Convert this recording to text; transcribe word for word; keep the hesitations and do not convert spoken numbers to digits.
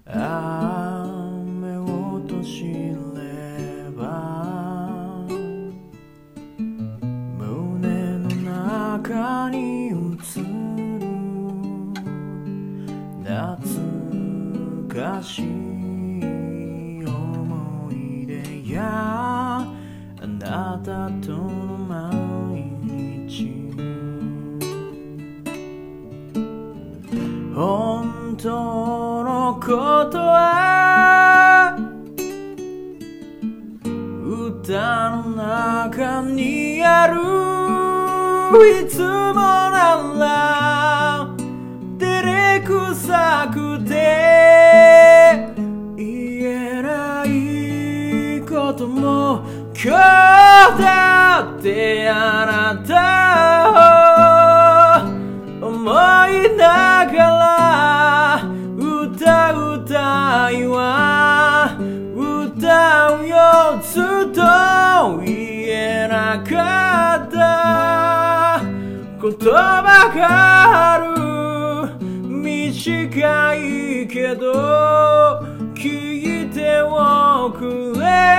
雨落としれば胸の中に映る懐かしい思い出やあなたとの毎日本当のことは歌の中にあるいつもなら照れくさくて言えないことも今日だってあなたを思いながら歌うたいわ歌うよずっと言えなかった言葉がある短いけど聞いておくれ